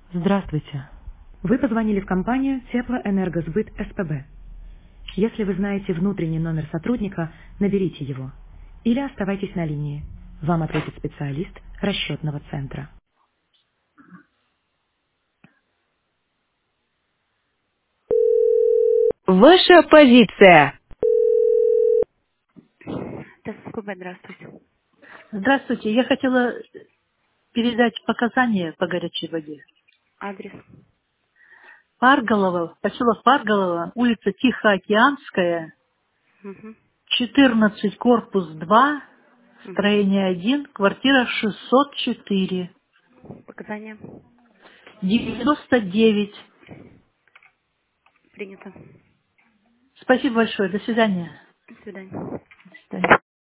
Здравствуйте. Вы позвонили в компанию Теплоэнергосбыт СПБ. Если вы знаете внутренний номер сотрудника, наберите его. Или оставайтесь на линии. Вам ответит специалист расчетного центра. Ваша позиция. СПБ, здравствуйте. Здравствуйте. Я хотела передать показания по горячей воде. Адрес. Парголово, поселок Парголово, улица Тихоокеанская, Угу. 14, корпус 2, Угу. строение 1, квартира 604, Показания. 99. Принято. Спасибо большое. До свидания. До свидания. До свидания.